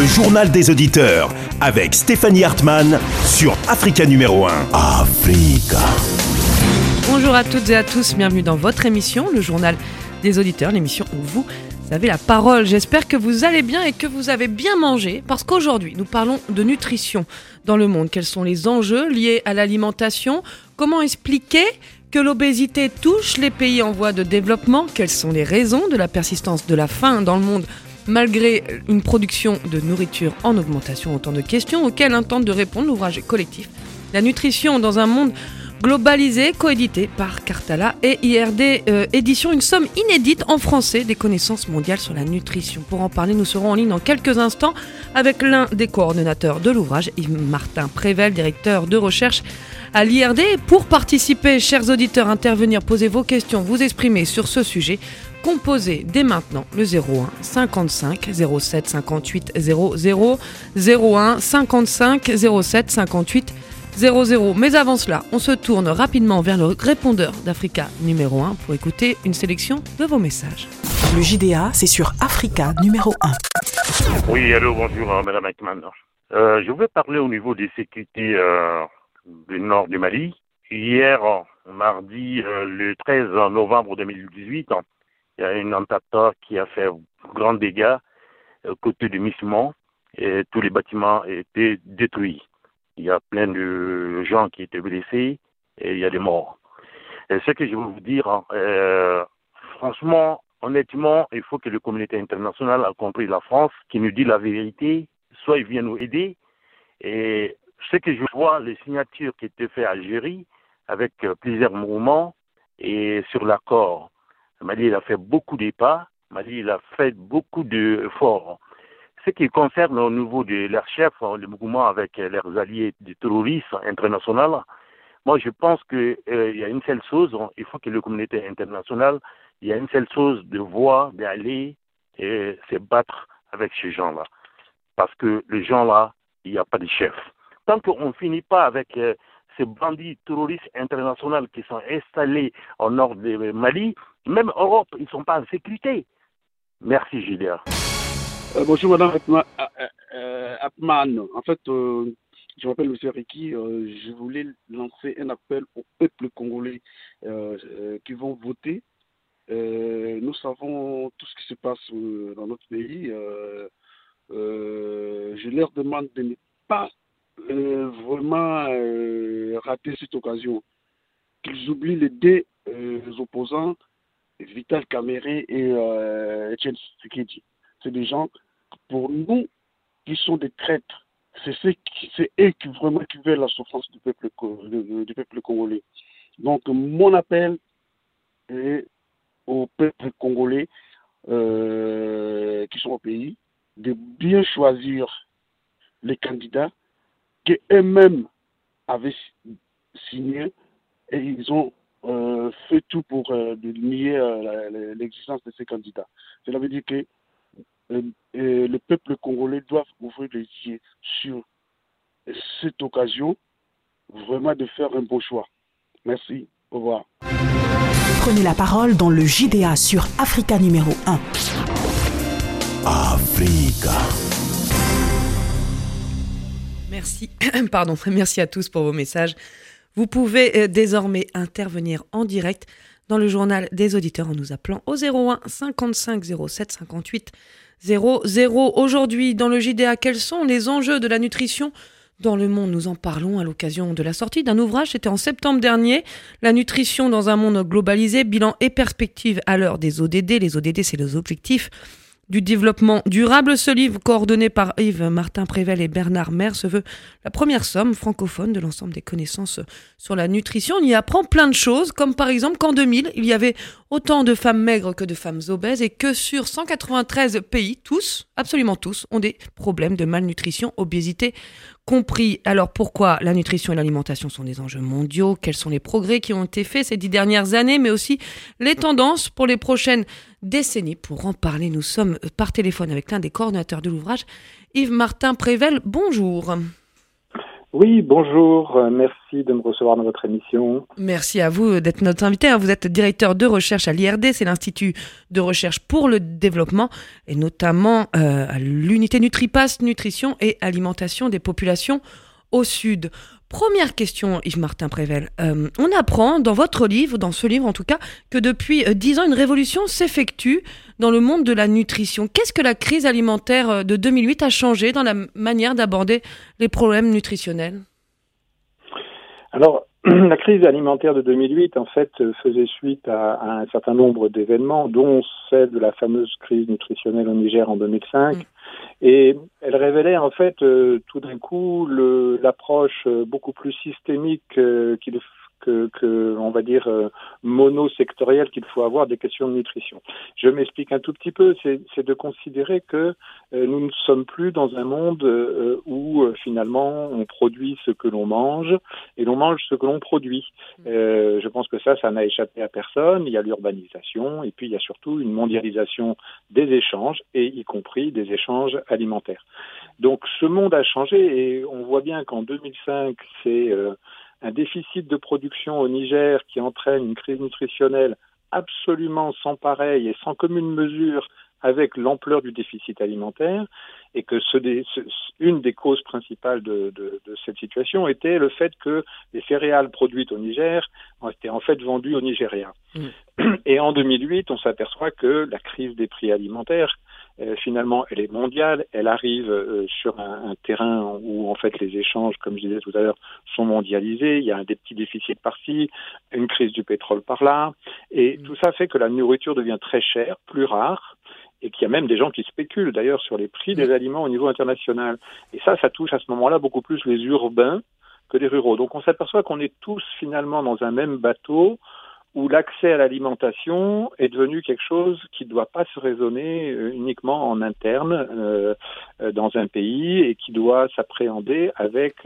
journal des auditeurs avec Stéphanie Hartmann sur Africa numéro 1. Africa. Bonjour à toutes et à tous, bienvenue dans votre émission, le journal des auditeurs, l'émission où vous avez la parole. J'espère que vous allez bien et que vous avez bien mangé, parce qu'aujourd'hui, nous parlons de nutrition dans le monde. Quels sont les enjeux liés à l'alimentation ? Comment expliquer que l'obésité touche les pays en voie de développement ? Quelles sont les raisons de la persistance de la faim dans le monde malgré une production de nourriture en augmentation ? Autant de questions auxquelles intente de répondre l'ouvrage collectif La nutrition dans un monde globalisé, coédité par Cartala et IRD Édition, une somme inédite en français des connaissances mondiales sur la nutrition. Pour en parler, nous serons en ligne dans quelques instants avec l'un des coordonnateurs de l'ouvrage, Yves-Martin Prével, directeur de recherche à l'IRD. Pour participer, chers auditeurs, intervenir, poser vos questions, vous exprimer sur ce sujet, composez dès maintenant le 01 55 07 58 00 01 55 07 58 00. Mais avant cela, on se tourne rapidement vers le répondeur d'Africa numéro 1 pour écouter une sélection de vos messages. Le JDA, c'est sur Africa numéro 1. Oui, allô, bonjour, Madame Ekman. Je vais parler au niveau des sécurités du nord du Mali. Hier, mardi, le 13 novembre 2018, il y a une attentat qui a fait grand dégâts côté du Mismont et tous les bâtiments étaient détruits. Il y a plein de gens qui étaient blessés et il y a des morts. Et ce que je veux vous dire, franchement, honnêtement, il faut que la communauté internationale, y compris la France, qui nous dit la vérité, soit ils viennent nous aider. Et ce que je vois, les signatures qui étaient faites à Algérie, avec plusieurs mouvements, et sur l'accord, Mali il a fait beaucoup de pas, Mali il a fait beaucoup d'efforts. Ce qui concerne au niveau de leurs chefs, le mouvement avec leurs alliés du terrorisme international, moi je pense qu'il y a une seule chose, il faut que la communauté internationale, il y a une seule chose de voir, d'aller et se battre avec ces gens-là. Parce que les gens-là, il n'y a pas de chef. Tant qu'on ne finit pas avec ces bandits terroristes internationaux qui sont installés au nord du Mali, même en Europe, ils ne sont pas en sécurité. Merci Julia. Bonjour Madame Hartmann. En fait, je m'appelle M. Riki. Je voulais lancer un appel au peuple congolais qui vont voter. Nous savons tout ce qui se passe dans notre pays. Je leur demande de ne pas vraiment rater cette occasion. Qu'ils oublient les deux opposants, Vital Kamerhe et Etienne Tshisekedi. C'est des gens, pour nous, qui sont des traîtres. C'est eux qui vraiment qui veulent la souffrance du peuple congolais. Donc, mon appel est au peuple congolais qui sont au pays de bien choisir les candidats qu'eux-mêmes avaient signés et ils ont fait tout pour nier l'existence de ces candidats. Cela veut dire que le peuple congolais doit ouvrir les yeux sur cette occasion, vraiment de faire un bon choix. Merci, au revoir. Prenez la parole dans le JDA sur Africa numéro 1. Africa. Merci à tous pour vos messages. Vous pouvez désormais intervenir en direct dans le journal des auditeurs en nous appelant au 01 55 07 58 00. Aujourd'hui, dans le JDA, quels sont les enjeux de la nutrition dans le monde ? Nous en parlons à l'occasion de la sortie d'un ouvrage, c'était en septembre dernier, La nutrition dans un monde globalisé, bilan et perspective à l'heure des ODD. Les ODD, c'est les objectifs du développement durable. Ce livre, coordonné par Yves-Martin Prével et Bernard Maire, se veut la première somme francophone de l'ensemble des connaissances sur la nutrition. On y apprend plein de choses, comme par exemple qu'en 2000, il y avait autant de femmes maigres que de femmes obèses et que sur 193 pays, tous, absolument tous, ont des problèmes de malnutrition, obésité compris. Alors pourquoi la nutrition et l'alimentation sont des enjeux mondiaux ? Quels sont les progrès qui ont été faits ces 10 dernières années, mais aussi les tendances pour les prochaines décennies ? Pour en parler, nous sommes par téléphone avec l'un des coordonnateurs de l'ouvrage, Yves-Martin Prével. Bonjour. Oui, bonjour, merci de me recevoir dans votre émission. Merci à vous d'être notre invité. Vous êtes directeur de recherche à l'IRD, c'est l'Institut de recherche pour le développement, et notamment à l'unité NutriPass, nutrition et alimentation des populations au Sud. Première question, Yves-Martin Prével. On apprend dans votre livre, dans ce livre en tout cas, que depuis 10 ans, une révolution s'effectue dans le monde de la nutrition. Qu'est-ce que la crise alimentaire de 2008 a changé dans la manière d'aborder les problèmes nutritionnels ? Alors, la crise alimentaire de 2008, en fait, faisait suite à un certain nombre d'événements, dont celle de la fameuse crise nutritionnelle au Niger en 2005. Et elle révélait, en fait, tout d'un coup, l'approche beaucoup plus systémique on va dire, monosectorielle qu'il faut avoir des questions de nutrition. Je m'explique un tout petit peu, c'est de considérer que nous ne sommes plus dans un monde où finalement on produit ce que l'on mange et l'on mange ce que l'on produit. Je pense que ça n'a échappé à personne. Il y a l'urbanisation et puis il y a surtout une mondialisation des échanges et y compris des échanges alimentaires. Donc ce monde a changé et on voit bien qu'en 2005, c'est un déficit de production au Niger qui entraîne une crise nutritionnelle absolument sans pareil et sans commune mesure avec l'ampleur du déficit alimentaire, et que une des causes principales de cette situation était le fait que les céréales produites au Niger étaient en fait vendues aux Nigériens. Et en 2008, on s'aperçoit que la crise des prix alimentaires, finalement, elle est mondiale, elle arrive sur un terrain où en fait les échanges, comme je disais tout à l'heure, sont mondialisés, il y a des petits déficits par-ci, une crise du pétrole par-là, et tout ça fait que la nourriture devient très chère, plus rare, et qu'il y a même des gens qui spéculent d'ailleurs sur les prix des aliments au niveau international. Et ça touche à ce moment-là beaucoup plus les urbains que les ruraux. Donc on s'aperçoit qu'on est tous finalement dans un même bateau où l'accès à l'alimentation est devenu quelque chose qui ne doit pas se raisonner uniquement en interne dans un pays et qui doit s'appréhender avec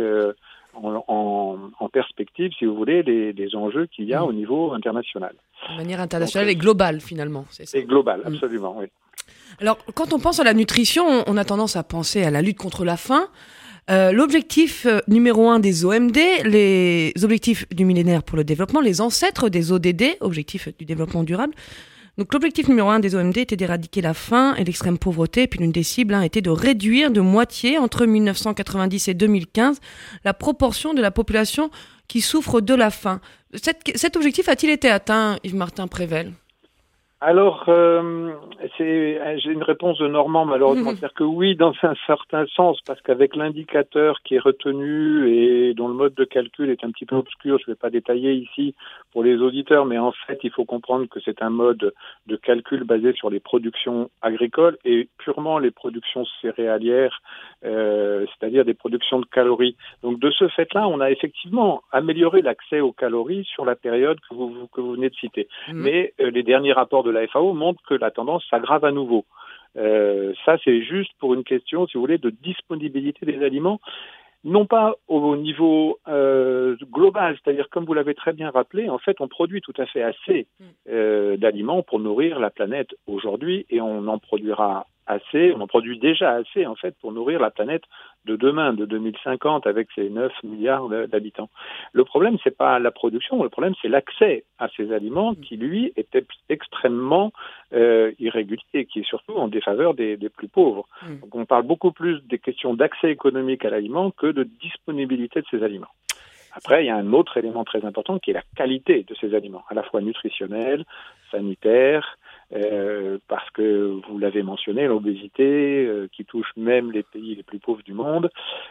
en perspective, si vous voulez, des enjeux qu'il y a au niveau international. De manière internationale et globale finalement, c'est ça. Et globale, absolument, oui. Alors, quand on pense à la nutrition, on a tendance à penser à la lutte contre la faim. L'objectif numéro 1 des OMD, les objectifs du millénaire pour le développement, les ancêtres des ODD, objectifs du développement durable. Donc l'objectif numéro 1 des OMD était d'éradiquer la faim et l'extrême pauvreté, et puis l'une des cibles était de réduire de moitié entre 1990 et 2015 la proportion de la population qui souffre de la faim. Cet objectif a-t-il été atteint, Yves-Martin Prével ? Alors, j'ai une réponse de Normand, malheureusement. C'est-à-dire que oui, dans un certain sens, parce qu'avec l'indicateur qui est retenu et dont le mode de calcul est un petit peu obscur, je ne vais pas détailler ici pour les auditeurs, mais en fait, il faut comprendre que c'est un mode de calcul basé sur les productions agricoles et purement les productions céréalières, c'est-à-dire des productions de calories. Donc, de ce fait-là, on a effectivement amélioré l'accès aux calories sur la période que vous venez de citer. Mais les derniers rapports de la FAO montrent que la tendance s'aggrave à nouveau. Ça, c'est juste pour une question, si vous voulez, de disponibilité des aliments, non pas au niveau global, c'est-à-dire comme vous l'avez très bien rappelé, en fait, on produit tout à fait assez d'aliments pour nourrir la planète aujourd'hui, et on en produira assez, on en produit déjà assez, en fait, pour nourrir la planète de demain, de 2050, avec ses 9 milliards d'habitants. Le problème, c'est pas la production, le problème, c'est l'accès à ces aliments qui, lui, est extrêmement irrégulier, qui est surtout en défaveur des plus pauvres. Donc, on parle beaucoup plus des questions d'accès économique à l'aliment que de disponibilité de ces aliments. Après, il y a un autre élément très important qui est la qualité de ces aliments, à la fois nutritionnelle, sanitaire, parce que vous l'avez mentionné, l'obésité qui touche même les pays les plus pauvres du monde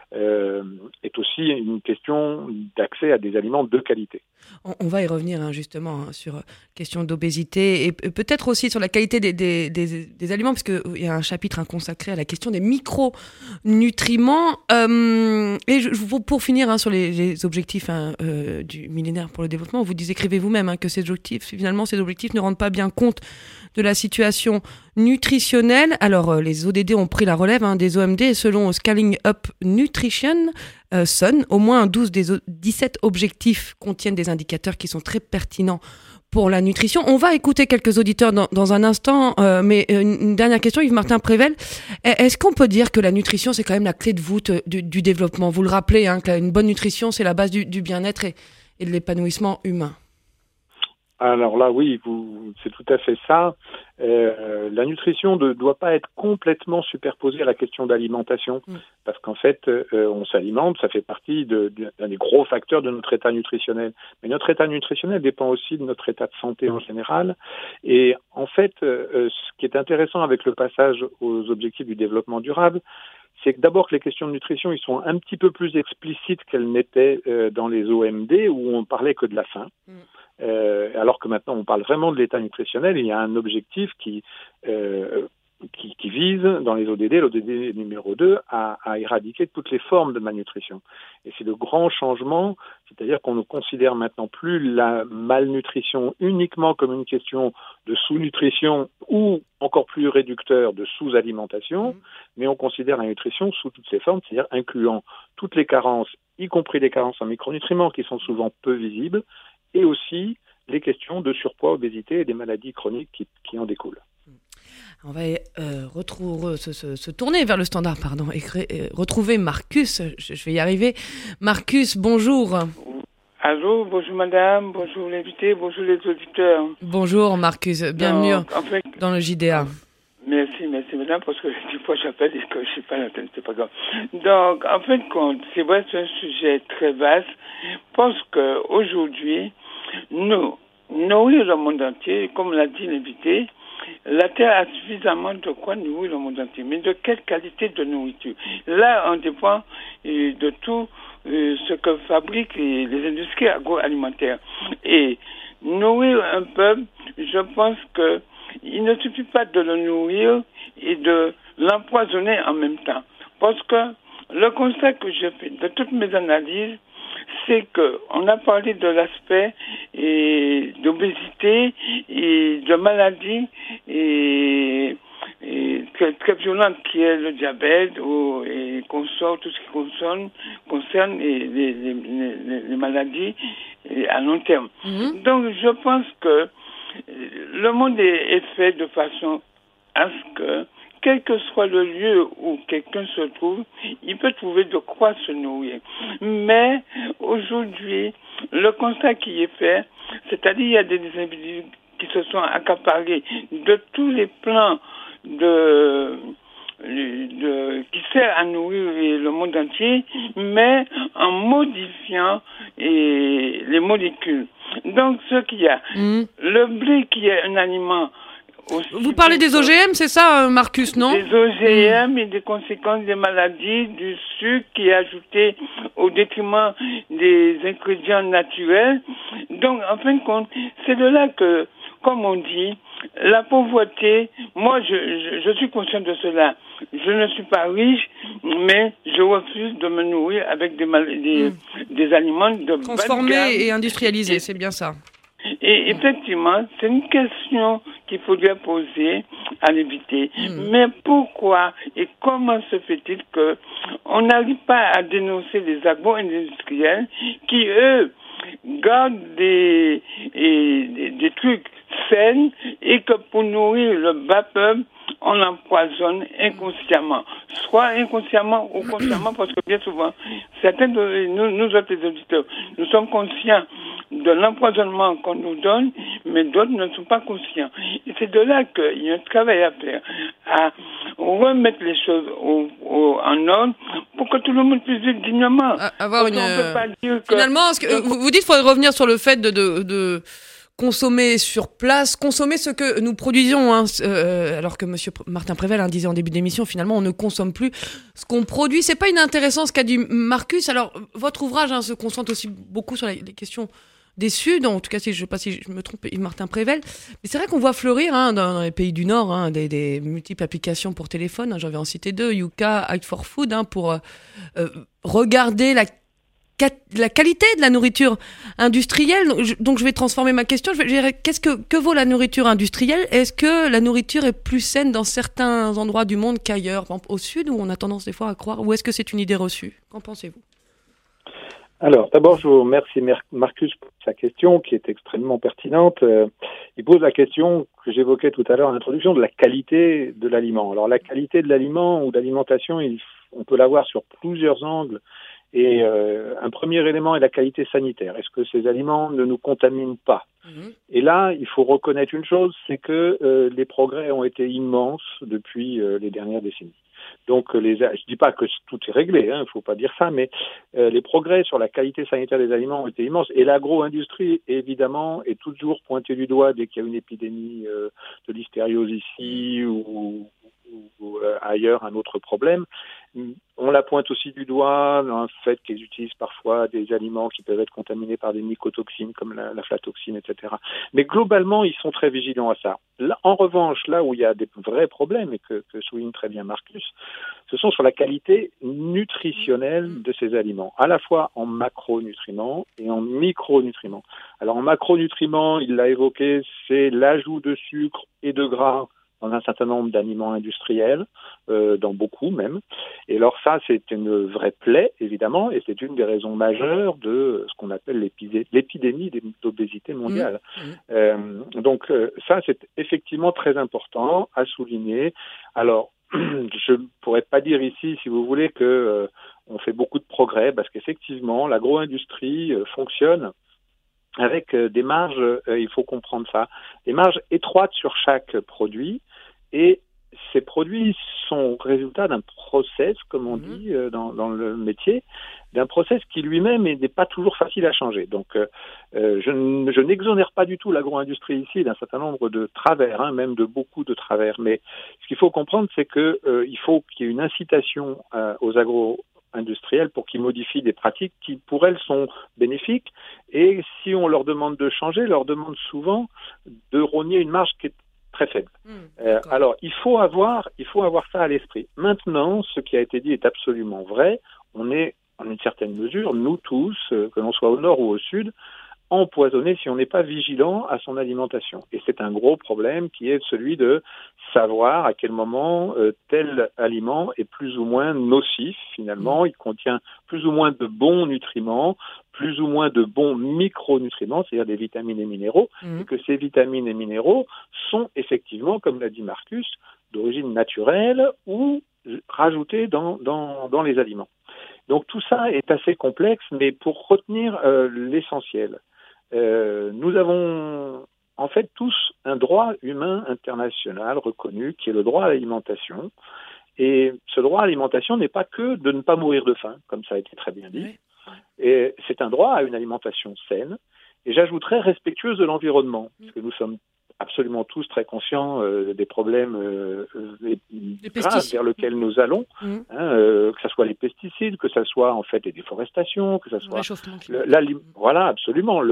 est aussi une question d'accès à des aliments de qualité. On va y revenir justement sur question d'obésité et peut-être aussi sur la qualité des aliments, parce qu'il y a un chapitre consacré à la question des micronutriments. Et pour finir sur les objectifs du millénaire pour le développement, vous écrivez vous-même que ces objectifs ne rendent pas bien compte de la situation nutritionnelle. Alors, les ODD ont pris la relève des OMD, et selon Scaling Up Nutrition, SUN, au moins 12 des 17 objectifs contiennent des indicateurs qui sont très pertinents pour la nutrition. On va écouter quelques auditeurs dans un instant, mais une dernière question, Yves-Martin Prével. Est-ce qu'on peut dire que la nutrition, c'est quand même la clé de voûte du développement ? Vous le rappelez, qu'une bonne nutrition, c'est la base du bien-être et de l'épanouissement humain. Alors là, oui, c'est tout à fait ça. La nutrition ne doit pas être complètement superposée à la question d'alimentation, parce qu'en fait, on s'alimente, ça fait partie d'un des gros facteurs de notre état nutritionnel. Mais notre état nutritionnel dépend aussi de notre état de santé en général. Et en fait, ce qui est intéressant avec le passage aux objectifs du développement durable, c'est que d'abord que les questions de nutrition, ils sont un petit peu plus explicites qu'elles n'étaient dans les OMD, où on parlait que de la faim. Alors que maintenant on parle vraiment de l'état nutritionnel, il y a un objectif qui vise dans les ODD, l'ODD numéro 2, à éradiquer toutes les formes de malnutrition. Et c'est le grand changement, c'est-à-dire qu'on ne considère maintenant plus la malnutrition uniquement comme une question de sous-nutrition ou encore plus réducteur de sous-alimentation, mais on considère la nutrition sous toutes ses formes, c'est-à-dire incluant toutes les carences, y compris les carences en micronutriments qui sont souvent peu visibles, et aussi les questions de surpoids, obésité et des maladies chroniques qui en découlent. On va se tourner vers le standard, et retrouver Marcus. Je vais y arriver. Marcus, bonjour. Allô, bonjour madame, bonjour l'invité, bonjour les auditeurs. Bonjour Marcus, bienvenue dans le JDA. Merci madame, parce que des fois j'appelle et que je ne sais pas l'antenne, c'est pas grave. Donc, en fin de compte, c'est vrai, c'est un sujet très vaste. Je pense qu'aujourd'hui, nous, nourrir le monde entier, comme l'a dit l'invité, la Terre a suffisamment de quoi nourrir le monde entier. Mais de quelle qualité de nourriture ? Là, on dépend de tout ce que fabriquent les industries agroalimentaires. Et nourrir un peuple, je pense que il ne suffit pas de le nourrir et de l'empoisonner en même temps. Parce que le constat que j'ai fait de toutes mes analyses, c'est qu'on a parlé de l'aspect d'obésité et de maladies très violentes qui est le diabète et tout ce qui concerne les maladies à long terme. Donc je pense que le monde est fait de façon à ce que, quel que soit le lieu où quelqu'un se trouve, il peut trouver de quoi se nourrir. Mais aujourd'hui, le constat qui est fait, c'est-à-dire il y a des individus qui se sont accaparés de tous les plans qui sert à nourrir le monde entier, mais en modifiant les molécules. Donc, ce qu'il y a, le blé qui est un aliment. Vous parlez des OGM, c'est ça, Marcus, non ? Des OGM et des conséquences des maladies, du sucre qui est ajouté au détriment des ingrédients naturels. Donc, en fin de compte, c'est de là que, comme on dit, la pauvreté, moi je suis conscient de cela. Je ne suis pas riche, mais je refuse de me nourrir avec des aliments de transformés et industrialisés, c'est bien ça. Et effectivement, c'est une question qu'il faudrait poser à l'invité. Mais pourquoi et comment se fait-il qu'on n'arrive pas à dénoncer les agro-industriels qui, eux, gardent des trucs sains et que pour nourrir le bas peuple, on l'empoisonne inconsciemment. Soit inconsciemment ou consciemment, parce que bien souvent, certains de nous autres auditeurs, nous sommes conscients de l'empoisonnement qu'on nous donne, mais d'autres ne sont pas conscients. Et c'est de là qu'il y a un travail à faire, à remettre les choses en ordre pour que tout le monde puisse vivre dignement. Peut pas dire que... Finalement, vous dites qu'il faudrait revenir sur le fait de consommer sur place, consommer ce que nous produisons, alors que monsieur Martin Prével disait en début d'émission, finalement, on ne consomme plus ce qu'on produit. C'est pas inintéressant ce qu'a dit Marcus. Alors, votre ouvrage se concentre aussi beaucoup sur les questions des Suds, en tout cas, je ne sais pas si je me trompe, Yves-Martin Prével. Mais c'est vrai qu'on voit fleurir dans les pays du Nord des multiples applications pour téléphone. J'en vais en citer 2, Yuka, Act for Food, pour regarder la qualité de la nourriture industrielle. Donc je vais transformer ma question. Je vais dire, que vaut la nourriture industrielle ? Est-ce que la nourriture est plus saine dans certains endroits du monde qu'ailleurs, par exemple au Sud, où on a tendance des fois à croire, ou est-ce que c'est une idée reçue ? Qu'en pensez-vous ? Alors, d'abord, je vous remercie Marcus pour sa question qui est extrêmement pertinente. Il pose la question que j'évoquais tout à l'heure en introduction de la qualité de l'aliment. Alors, la qualité de l'aliment ou d'alimentation, on peut l'avoir sur plusieurs angles. Et un premier élément est la qualité sanitaire. Est-ce que ces aliments ne nous contaminent pas ? Et là, il faut reconnaître une chose, c'est que les progrès ont été immenses depuis les dernières décennies. Donc, je dis pas que tout est réglé, il faut pas dire ça, mais les progrès sur la qualité sanitaire des aliments ont été immenses. Et l'agro-industrie, évidemment, est toujours pointée du doigt dès qu'il y a une épidémie de listériose ici ou ailleurs, un autre problème. On la pointe aussi du doigt dans le fait qu'ils utilisent parfois des aliments qui peuvent être contaminés par des mycotoxines comme l'aflatoxine, etc. Mais globalement, ils sont très vigilants à ça. Là, en revanche, là où il y a des vrais problèmes, et que souligne très bien Marcus, ce sont sur la qualité nutritionnelle de ces aliments, à la fois en macronutriments et en micronutriments. Alors en macronutriments, il l'a évoqué, c'est l'ajout de sucre et de gras dans un certain nombre d'aliments industriels, dans beaucoup même. Et alors ça, c'est une vraie plaie, évidemment, et c'est une des raisons majeures de ce qu'on appelle l'épidémie d'obésité mondiale. Donc ça, c'est effectivement très important à souligner. Alors, je ne pourrais pas dire ici, si vous voulez, que on fait beaucoup de progrès, parce qu'effectivement, l'agro-industrie fonctionne avec des marges, il faut comprendre ça, des marges étroites sur chaque produit, et ces produits sont résultat d'un process, comme on dit dans le métier, d'un process qui lui-même n'est pas toujours facile à changer. Donc, je n'exonère pas du tout l'agro-industrie ici d'un certain nombre de travers, même de beaucoup de travers. Mais ce qu'il faut comprendre, c'est que il faut qu'il y ait une incitation aux agro-industriels pour qu'ils modifient des pratiques qui, pour elles, sont bénéfiques. Et si on leur demande de changer, leur demande souvent de rogner une marge qui est très faible. Alors, il faut avoir ça à l'esprit. Maintenant, ce qui a été dit est absolument vrai. On est, en une certaine mesure, nous tous, que l'on soit au nord ou au sud, empoisonné si on n'est pas vigilant à son alimentation. Et c'est un gros problème qui est celui de savoir à quel moment tel aliment est plus ou moins nocif, finalement. Il contient plus ou moins de bons nutriments, plus ou moins de bons micronutriments, c'est-à-dire des vitamines et minéraux, et que ces vitamines et minéraux sont effectivement, comme l'a dit Marcus, d'origine naturelle ou rajoutés dans les aliments. Donc tout ça est assez complexe, mais pour retenir l'essentiel, nous avons en fait tous un droit humain international reconnu qui est le droit à l'alimentation. Et ce droit à l'alimentation n'est pas que de ne pas mourir de faim, comme ça a été très bien dit. Oui. Et c'est un droit à une alimentation saine, et j'ajouterais respectueuse de l'environnement, parce que nous sommes absolument tous très conscients des problèmes graves vers lesquels nous allons, que ce soit les pesticides, que ce soit en fait les déforestations, que ce soit voilà, absolument.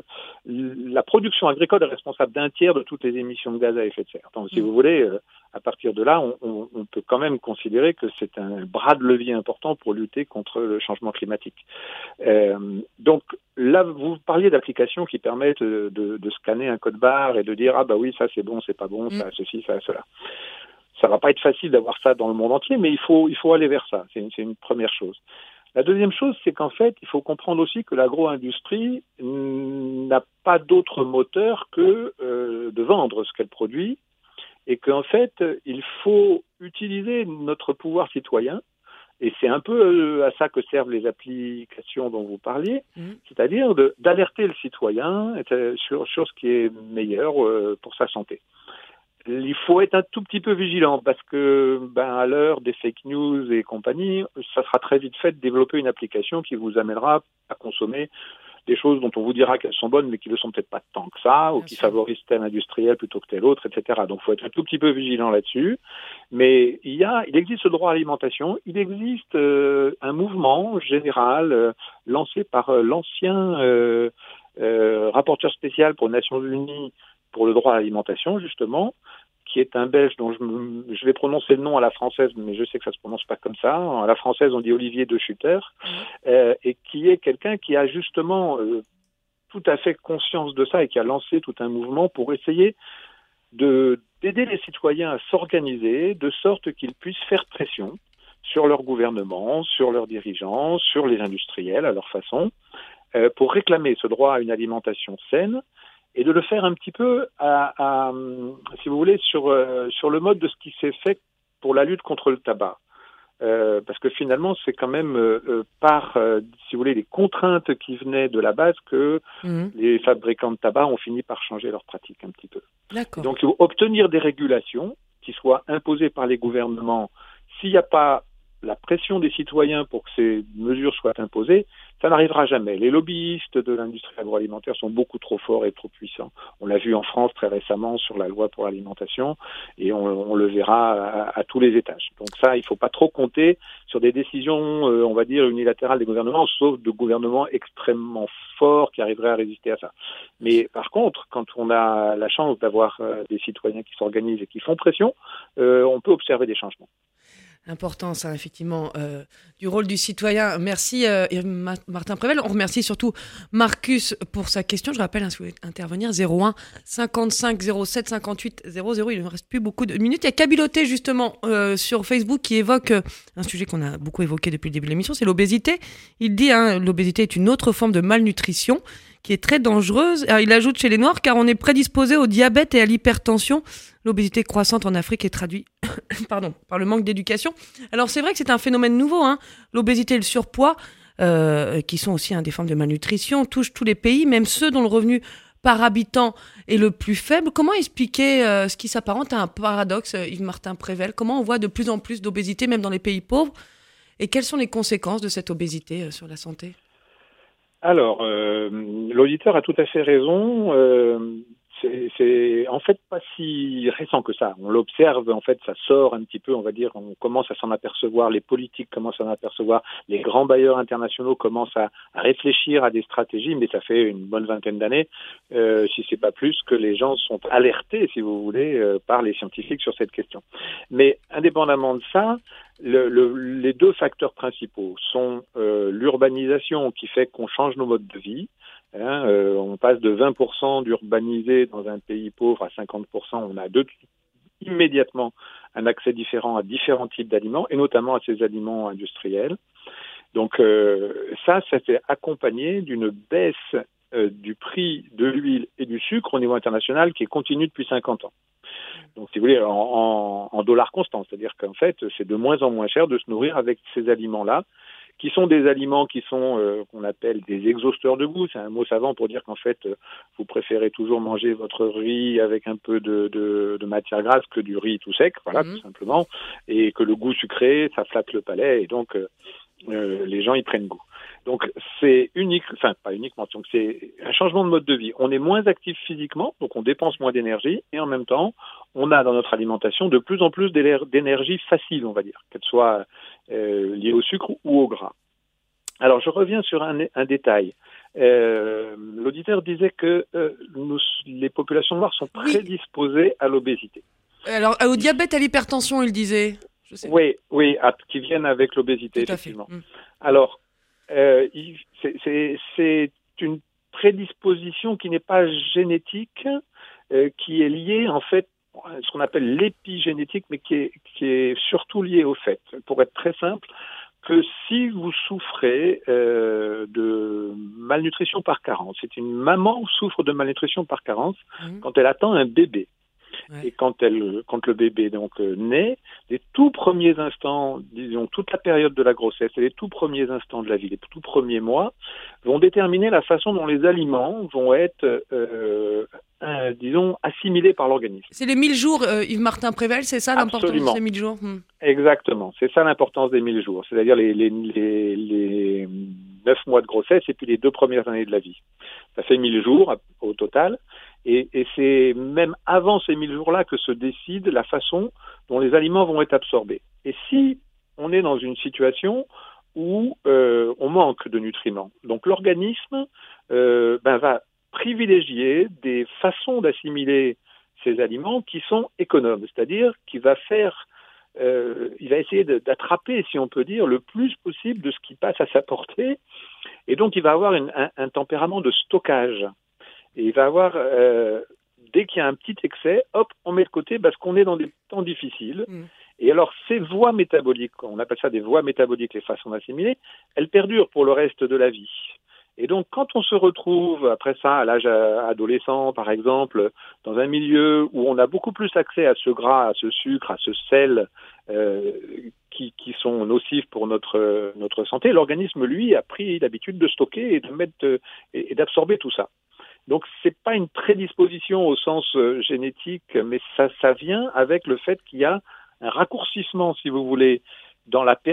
La production agricole est responsable d'un tiers de toutes les émissions de gaz à effet de serre. Donc, si vous voulez, à partir de là, on peut quand même considérer que c'est un bras de levier important pour lutter contre le changement climatique. Donc là, vous parliez d'applications qui permettent de scanner un code barre et de dire ah bah oui, ça c'est bon, c'est pas bon, ça ceci, ça cela. Ça va pas être facile d'avoir ça dans le monde entier, mais il faut aller vers ça. C'est une première chose. La deuxième chose, c'est qu'en fait, il faut comprendre aussi que l'agro-industrie n'a pas d'autre moteur que de vendre ce qu'elle produit, et qu'en fait, il faut utiliser notre pouvoir citoyen. Et c'est un peu à ça que servent les applications dont vous parliez, c'est-à-dire d'alerter le citoyen sur ce qui est meilleur pour sa santé. Il faut être un tout petit peu vigilant parce que, à l'heure des fake news et compagnie, ça sera très vite fait de développer une application qui vous amènera à consommer des choses dont on vous dira qu'elles sont bonnes mais qui ne le sont peut-être pas tant que ça, ou qui favorisent tel industriel plutôt que tel autre, etc. Donc il faut être un tout petit peu vigilant là-dessus. Mais il existe le droit à l'alimentation, il existe un mouvement général lancé par l'ancien rapporteur spécial pour les Nations Unies pour le droit à l'alimentation, justement, qui est un Belge dont je vais prononcer le nom à la française, mais je sais que ça se prononce pas comme ça. À la française, on dit Olivier De Schutter, et qui est quelqu'un qui a justement tout à fait conscience de ça et qui a lancé tout un mouvement pour essayer d'aider les citoyens à s'organiser de sorte qu'ils puissent faire pression sur leur gouvernement, sur leurs dirigeants, sur les industriels à leur façon, pour réclamer ce droit à une alimentation saine et de le faire un petit peu, si vous voulez, sur le mode de ce qui s'est fait pour la lutte contre le tabac. Parce que finalement, c'est quand même par, si vous voulez, les contraintes qui venaient de la base que les fabricants de tabac ont fini par changer leurs pratiques un petit peu. D'accord. Donc, il faut obtenir des régulations qui soient imposées par les gouvernements. S'il n'y a pas la pression des citoyens pour que ces mesures soient imposées, ça n'arrivera jamais. Les lobbyistes de l'industrie agroalimentaire sont beaucoup trop forts et trop puissants. On l'a vu en France très récemment sur la loi pour l'alimentation et on le verra à tous les étages. Donc ça, il ne faut pas trop compter sur des décisions, on va dire, unilatérales des gouvernements, sauf de gouvernements extrêmement forts qui arriveraient à résister à ça. Mais par contre, quand on a la chance d'avoir des citoyens qui s'organisent et qui font pression, on peut observer des changements. Important, ça, effectivement, du rôle du citoyen. Merci, Martin Prével. On remercie surtout Marcus pour sa question. Je rappelle, si vous voulez intervenir, 01 55 07 58 00. Il ne me reste plus beaucoup de minutes. Il y a Kabiloté, justement, sur Facebook, qui évoque un sujet qu'on a beaucoup évoqué depuis le début de l'émission, c'est l'obésité. Il dit, l'obésité est une autre forme de malnutrition qui est très dangereuse. Alors, il ajoute chez les Noirs, car on est prédisposé au diabète et à l'hypertension. L'obésité croissante en Afrique est traduite par le manque d'éducation. Alors c'est vrai que c'est un phénomène nouveau. L'obésité et le surpoids, qui sont aussi des formes de malnutrition, touchent tous les pays, même ceux dont le revenu par habitant est le plus faible. Comment expliquer ce qui s'apparente à un paradoxe, Yves-Martin Prével ? Comment on voit de plus en plus d'obésité, même dans les pays pauvres ? Et quelles sont les conséquences de cette obésité sur la santé ? Alors, l'auditeur a tout à fait raison. C'est en fait pas si récent que ça. On l'observe, en fait, ça sort un petit peu, on va dire, on commence à s'en apercevoir, les politiques commencent à s'en apercevoir, les grands bailleurs internationaux commencent à réfléchir à des stratégies, mais ça fait une bonne vingtaine d'années, si c'est pas plus, que les gens sont alertés, si vous voulez, par les scientifiques sur cette question. Mais indépendamment de ça, les deux facteurs principaux sont l'urbanisation qui fait qu'on change nos modes de vie. On passe de 20% d'urbanisés dans un pays pauvre à 50%. On a immédiatement un accès différent à différents types d'aliments, et notamment à ces aliments industriels. Donc ça s'est accompagné d'une baisse du prix de l'huile et du sucre au niveau international qui est continue depuis 50 ans. Donc, si vous voulez, en dollars constants, c'est-à-dire qu'en fait, c'est de moins en moins cher de se nourrir avec ces aliments-là, qui sont des aliments qui sont qu'on appelle des exhausteurs de goût. C'est un mot savant pour dire qu'en fait, vous préférez toujours manger votre riz avec un peu de matière grasse que du riz tout sec, voilà, tout simplement, et que le goût sucré, ça flatte le palais, et donc les gens y prennent goût. Donc c'est pas uniquement, donc c'est un changement de mode de vie. On est moins actif physiquement, donc on dépense moins d'énergie, et en même temps, on a dans notre alimentation de plus en plus d'énergie facile, on va dire, qu'elle soit liée au sucre ou au gras. Alors je reviens sur un détail. L'auditeur disait que les populations noires sont prédisposées à l'obésité. Alors au diabète, à l'hypertension, il disait. Je sais. Oui, qui viennent avec l'obésité, effectivement. Alors, c'est une prédisposition qui n'est pas génétique, qui est liée en fait à ce qu'on appelle l'épigénétique, mais qui est surtout liée au fait, pour être très simple, que si vous souffrez de malnutrition par carence, c'est une maman souffre de malnutrition par carence quand elle attend un bébé. Ouais. Et quand le bébé donc naît, les tout premiers instants, disons toute la période de la grossesse et les tout premiers instants de la vie, les tout premiers mois, vont déterminer la façon dont les aliments vont être, disons, assimilés par l'organisme. C'est les 1000 jours, Yves-Martin Prével, c'est ça l'importance de ces 1000 jours Exactement, c'est ça l'importance des 1000 jours, c'est-à-dire les 9 mois de grossesse et puis les 2 premières années de la vie. Ça fait 1000 jours au total. Et c'est même avant ces 1000 jours-là que se décide la façon dont les aliments vont être absorbés. Et si on est dans une situation où on manque de nutriments, donc l'organisme va privilégier des façons d'assimiler ces aliments qui sont économes, c'est-à-dire qu'il va il va essayer d'attraper, si on peut dire, le plus possible de ce qui passe à sa portée, et donc il va avoir un tempérament de stockage. Et il va avoir, dès qu'il y a un petit excès, hop, on met de côté parce qu'on est dans des temps difficiles. Et alors, ces voies métaboliques, on appelle ça des voies métaboliques, les façons d'assimiler, elles perdurent pour le reste de la vie. Et donc, quand on se retrouve, après ça, à l'âge adolescent, par exemple, dans un milieu où on a beaucoup plus accès à ce gras, à ce sucre, à ce sel, qui sont nocifs pour notre santé, l'organisme, lui, a pris l'habitude de stocker et de mettre et d'absorber tout ça. Donc, c'est pas une prédisposition au sens génétique, mais ça vient avec le fait qu'il y a un raccourcissement, si vous voulez, dans la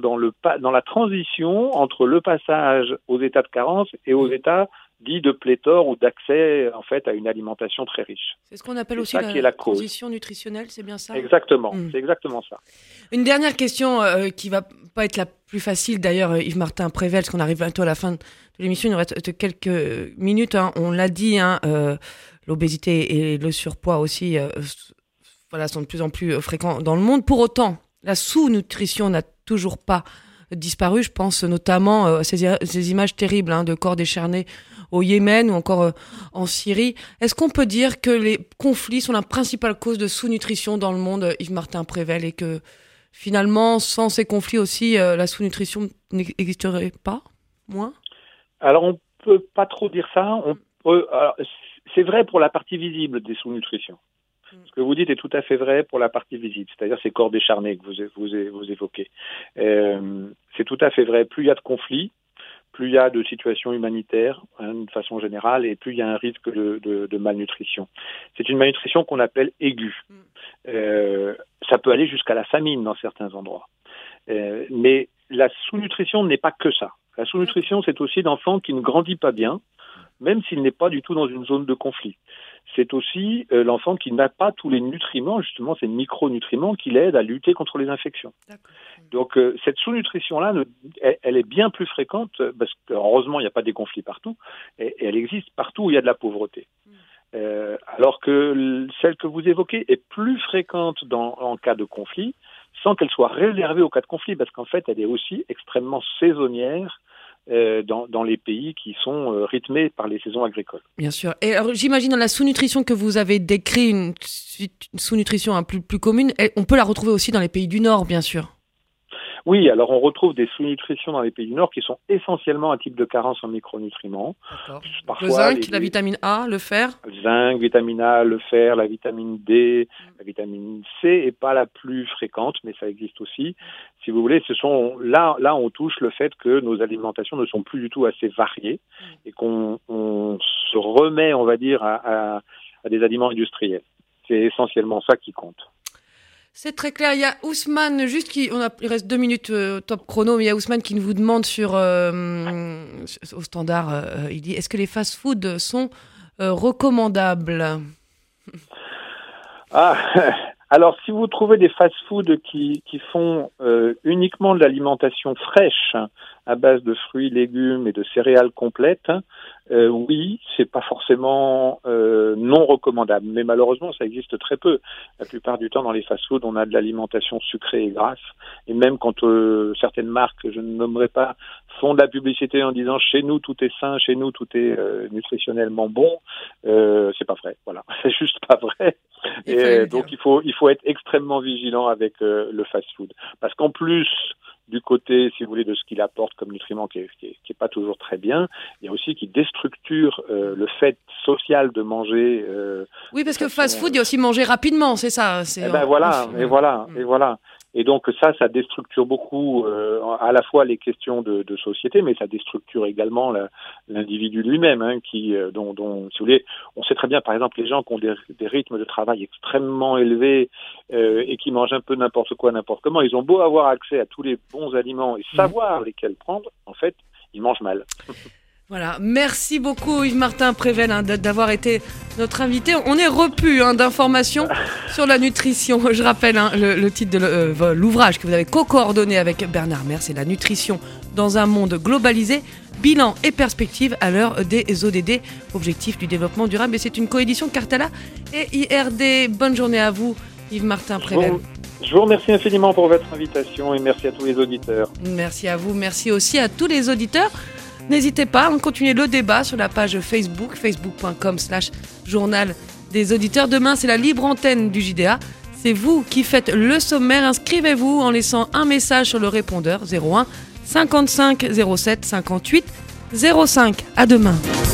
transition entre le passage aux états de carence et aux états dits de pléthore ou d'accès en fait à une alimentation très riche. C'est ce qu'on appelle aussi la transition nutritionnelle, c'est bien ça ? Exactement, c'est exactement ça. Une dernière question qui va pas être la plus facile d'ailleurs, Yves-Martin Prével, parce qu'on arrive bientôt à la fin de l'émission, il nous reste quelques minutes. On l'a dit, l'obésité et le surpoids aussi sont de plus en plus fréquents dans le monde. Pour autant, la sous-nutrition n'a toujours pas disparu. Je pense notamment à ces images terribles de corps décharnés au Yémen ou encore en Syrie. Est-ce qu'on peut dire que les conflits sont la principale cause de sous-nutrition dans le monde, Yves-Martin Prével, et que finalement, sans ces conflits aussi, la sous-nutrition n'existerait pas, moins ? Alors, on peut pas trop dire ça. C'est vrai pour la partie visible des sous-nutritions. Ce que vous dites est tout à fait vrai pour la partie visible, c'est-à-dire ces corps décharnés que vous évoquez. C'est tout à fait vrai. Plus il y a de conflits, plus il y a de situations humanitaires, de façon générale, et plus il y a un risque de malnutrition. C'est une malnutrition qu'on appelle aiguë. Ça peut aller jusqu'à la famine dans certains endroits. Mais la sous-nutrition n'est pas que ça. La sous-nutrition, c'est aussi l'enfant qui ne grandit pas bien, même s'il n'est pas du tout dans une zone de conflit. C'est aussi l'enfant qui n'a pas tous les nutriments, justement ces micronutriments qui l'aident à lutter contre les infections. D'accord. Donc cette sous-nutrition-là, elle est bien plus fréquente, parce que heureusement il n'y a pas des conflits partout, et elle existe partout où il y a de la pauvreté. Alors que celle que vous évoquez est plus fréquente en cas de conflit, sans qu'elle soit réservée au cas de conflit, parce qu'en fait elle est aussi extrêmement saisonnière, dans les pays qui sont rythmés par les saisons agricoles. Bien sûr. Et alors, j'imagine dans la sous-nutrition que vous avez décrit, une sous-nutrition plus commune, on peut la retrouver aussi dans les pays du Nord, bien sûr. Oui, alors on retrouve des sous-nutritions dans les pays du Nord qui sont essentiellement un type de carence en micronutriments. Parfois, le zinc, la vitamine A, le fer. Zinc, vitamine A, le fer, la vitamine D, la vitamine C est pas la plus fréquente, mais ça existe aussi. Si vous voulez, là on touche le fait que nos alimentations ne sont plus du tout assez variées et qu'on se remet, on va dire, à des aliments industriels. C'est essentiellement ça qui compte. C'est très clair. Il y a Ousmane, il reste 2 minutes top chrono, mais il y a Ousmane qui vous demande au standard, il dit, est-ce que les fast-foods sont recommandables ? Alors si vous trouvez des fast-foods qui font uniquement de l'alimentation fraîche à base de fruits, légumes et de céréales complètes, oui, c'est pas forcément non recommandable, mais malheureusement ça existe très peu. La plupart du temps dans les fast-foods, on a de l'alimentation sucrée et grasse, et même quand certaines marques, je ne nommerai pas, font de la publicité en disant chez nous tout est sain, chez nous tout est nutritionnellement bon, c'est pas vrai, voilà, c'est juste pas vrai. Et donc il faut être extrêmement vigilant avec le fast-food, parce qu'en plus du côté, si vous voulez, de ce qu'il apporte comme nutriment qui est pas toujours très bien, il y a aussi qui déstructure le fait social de manger. Oui, parce que fast-food, il y a aussi manger rapidement, c'est ça. Voilà. Et donc ça déstructure beaucoup à la fois les questions de société, mais ça déstructure également l'individu lui-même, dont si vous voulez, on sait très bien, par exemple, les gens qui ont des rythmes de travail extrêmement élevés et qui mangent un peu n'importe quoi, n'importe comment, ils ont beau avoir accès à tous les bons aliments et savoir lesquels prendre, en fait, ils mangent mal. Voilà, merci beaucoup Yves-Martin Prével d'avoir été notre invité. On est repu d'informations sur la nutrition. Je rappelle le titre de l'ouvrage que vous avez co-coordonné avec Bernard Mer, c'est La nutrition dans un monde globalisé, bilan et perspective à l'heure des ODD, objectifs du développement durable. Et c'est une coédition Cartella et IRD. Bonne journée à vous Yves-Martin Prével. Je vous remercie infiniment pour votre invitation et merci à tous les auditeurs. Merci à vous, merci aussi à tous les auditeurs. N'hésitez pas à continuer le débat sur la page Facebook, facebook.com/journal des auditeurs. Demain, c'est la libre antenne du JDA. C'est vous qui faites le sommaire. Inscrivez-vous en laissant un message sur le répondeur 01 55 07 58 05. À demain.